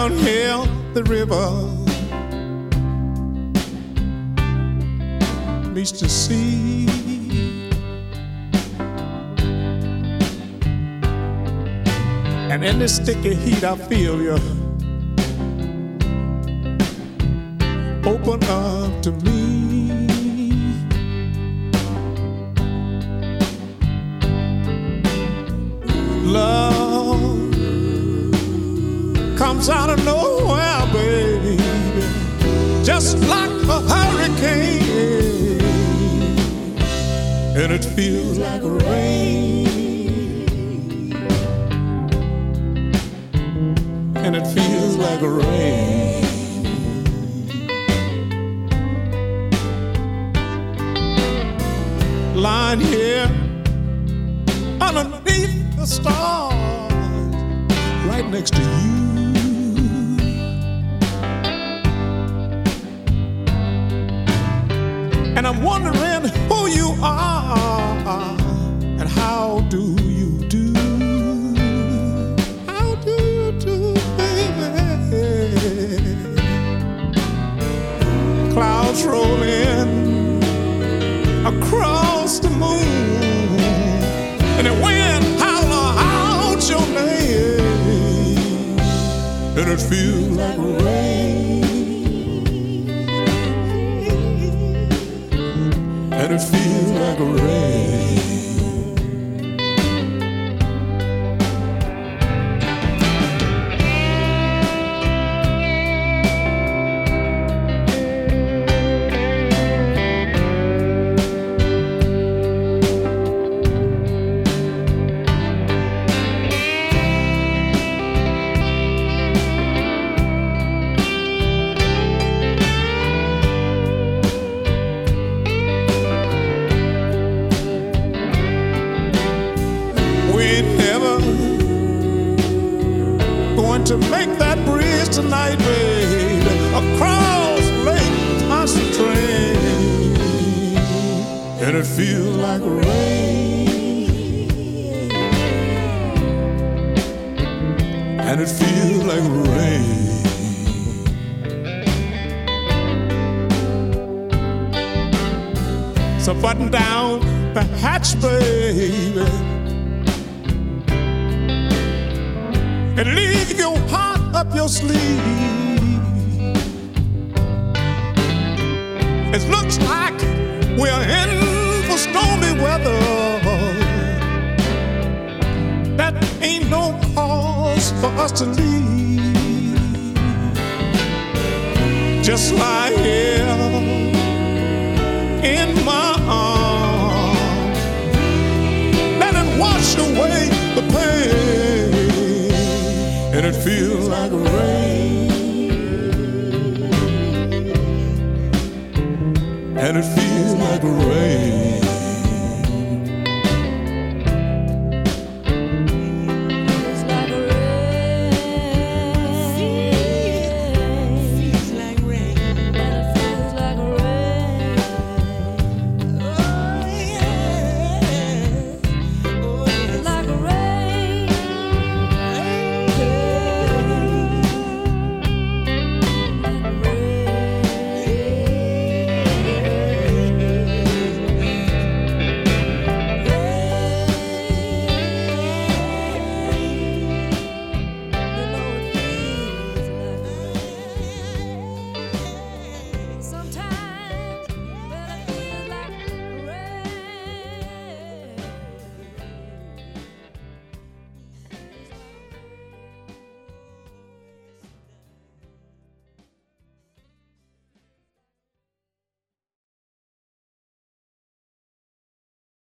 down here the river meets the sea. And in this sticky heat I feel you open up to me. Love comes out of nowhere, baby, just like a hurricane, and it feels like rain, and it feels like rain. Lying here underneath the stars, right next to you. And I'm wondering who you are and how do you do? How do you do, baby? Clouds rolling across the moon, and the wind holler out your name, and it feels like rain, and it feels like rain. To make that bridge tonight, baby, across Lake Pontchartrain, and it feels like rain, and it feels like rain. So button down the hatch, baby, and leave your heart up your sleeve. It looks like we're in for stormy weather. That ain't no cause for us to leave. Just lie here in my arms, let it wash away the pain, and it feels like rain, and it feels like rain. Sometimes